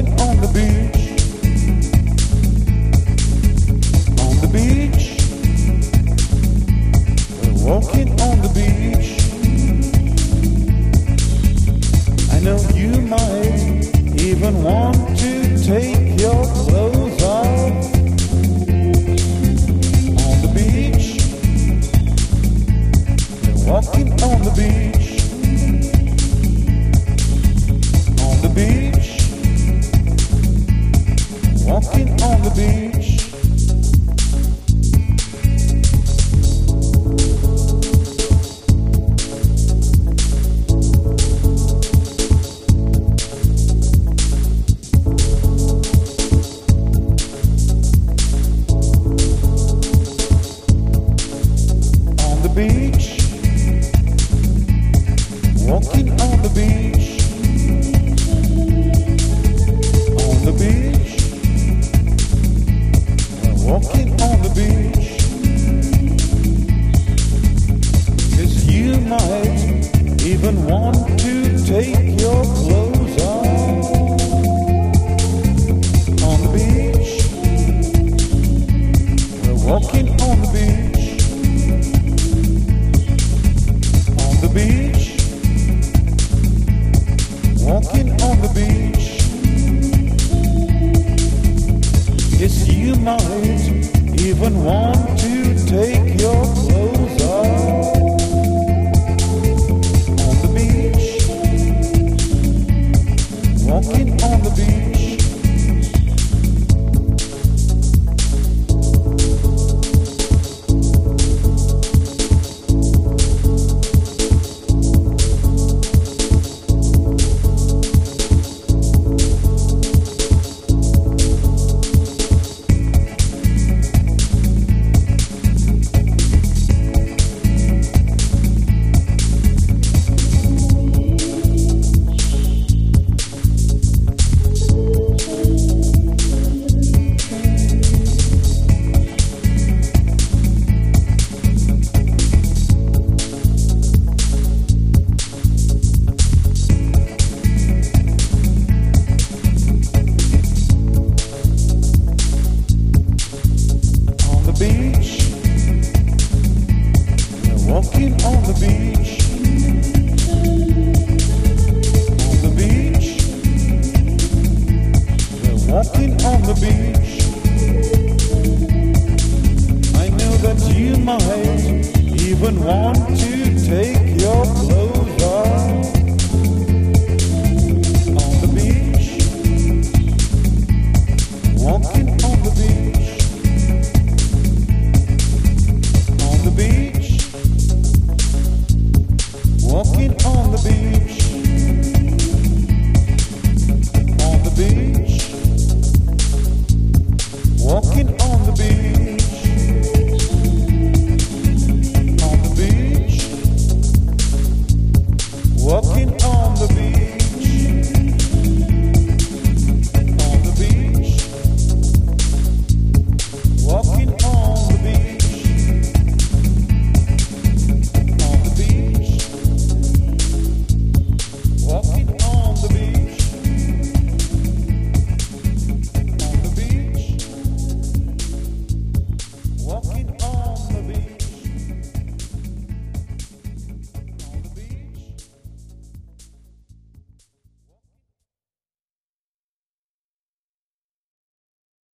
walking on the beach. On the beach. We're walking on the beach. I know you might even want to take your clothes off. On the beach. We're walking on the beach. On the beach. Walking on the beach. On the beach. Walking on the beach. On the beach. Walking on the beach. 'Cause you might even want to take your clothes off. On the beach. We're walking on the beach. On the beach. Walking on the beach. Yes, you might even want to take your clothes off. On the beach. Walking on the beach. Beach. We're walking on the beach. On the beach. We're walking on the beach. I know that you might even want to take your clothes